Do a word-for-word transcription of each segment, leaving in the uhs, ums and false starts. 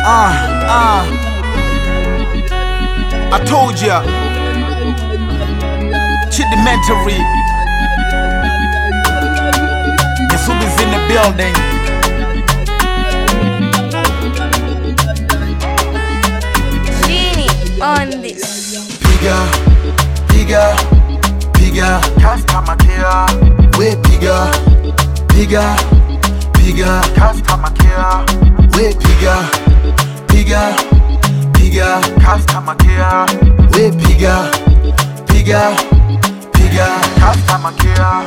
Uh, uh. I told ya. Chidimentary. Yasubi's in the building. Genie on this. Piga, piga, piga, Customer care, we piga, piga, piga, customer care, we piga, piga, piga, customer care, we piga, piga, piga, customer care.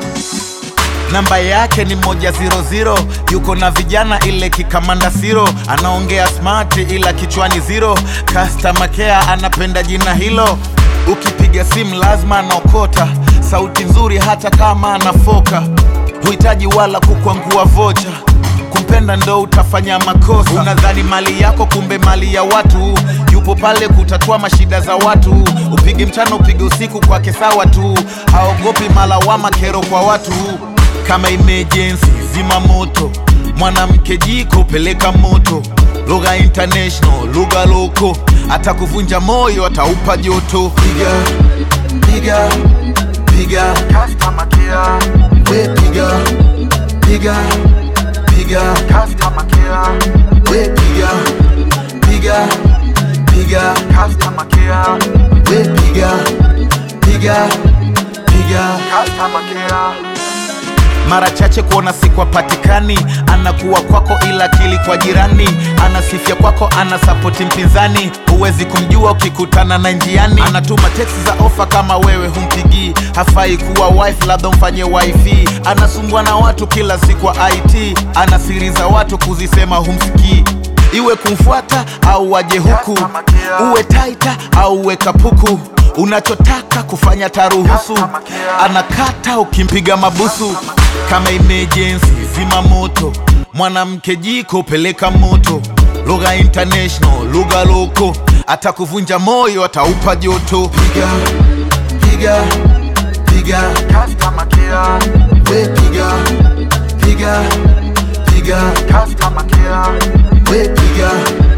Namba yake ni moja zero zero. Yuko na vijana ile kikamanda siro. Anaongea smart ila kichwani zero. Customer care anapenda jina hilo. Ukipiga simu lazima anaokota. Sauti nzuri hata kama anafoka. Huhitaji wala kukwangua vocha. Kumpenda ndo utafanya makosa. Unadhani mali yako kumbe mali ya watu. Yupo pale kutatua mashida za watu. Upige mchana upige usiku kwake sawa tu. Haogopi malawama kero kwa watu. Kama emergency zima moto. Mwanamke jiko peleka moto. Lugha international, lugha loko. Atakuvunja moyo, ataupa joto. piga, piga, piga, Customer care, we piga, piga, piga, customer care, we piga, piga, piga, customer care, we piga, piga, piga. customer care. Mara chache kuona siku hapatikani. Anakuwa kwako ila akili kwa jirani. Anasifia kwako anasapoti mpinzani. Huwezi kumjua ukikutana na njiani. Anatuma text za ofa kama wewe humpigii. Hafai kuwa wife labda mfanye wifi. Anasumbua na watu kila siku wa I T. Ana siri za watu kuzisema humsikii. Iwe kumfuata au waje huku. Uwe taita au uwe kapuku. Unachotaka kufanya taruhusu. Anakata ukimpiga mabusu. Kama emergency zima moto. Mwanamke jiko peleka moto. Lugha international, lugha loko. Atakuvunja moyo, ataupa joto. Piga, piga, piga, Customer care, we piga, piga, piga, customer care, we piga,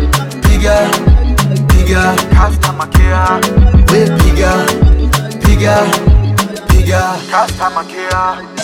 piga, piga, customer care, we piga, piga, piga. customer care.